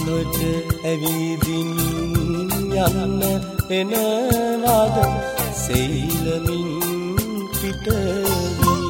ගමට ඇවිදින් යන්න එනවාද සෙයිලමින් පිටවී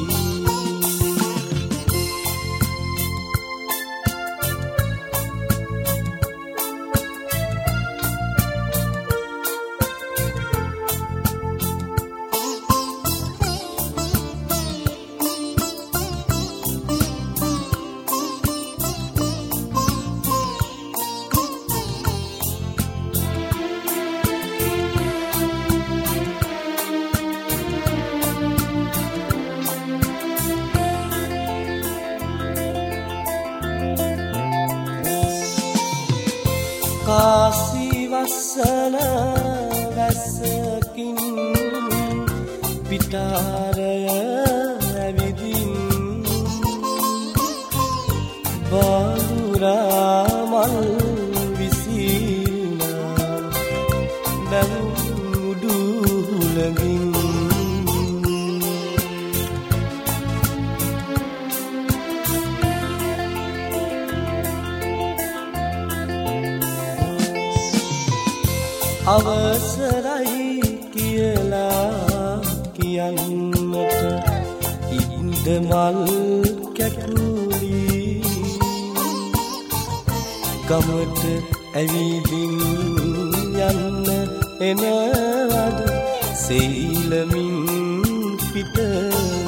කාසිවස්සන වැස්සකින් පිටාරය ඇවිදින් බාලුරා මල් විසින බැමුඩුලගින් අවසරයි කියලා කියන්නට ඉන්ද මල් කැකුලි ගමට ඇවිදින් යන්න එනවද සෙයිලමින් පිටවී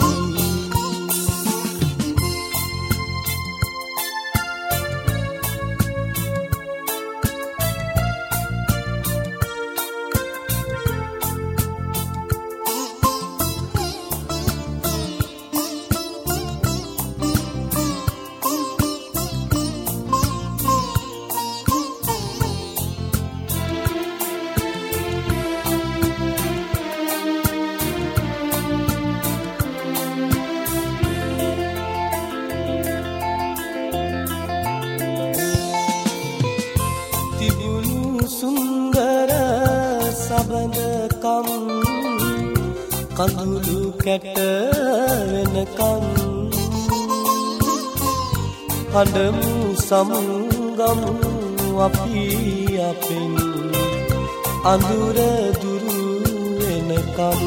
සුන්දර සබඳකම් කඳුළු කැට වෙනකම් හඬමු සමගමු අපි අපෙන් අඳුර දුරු වෙනකම්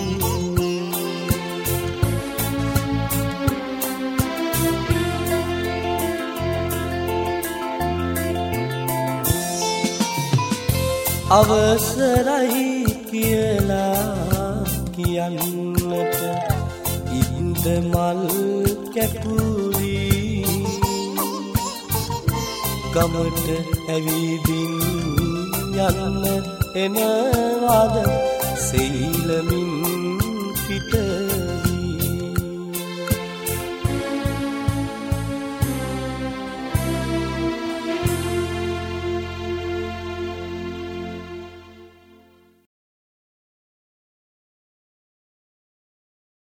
අවසරයි කියලා කියන්නට ඉන්ද මල් කැකුලි ගමට ඇවිදින් යන්න එනවාද සෙයිලමින් පිට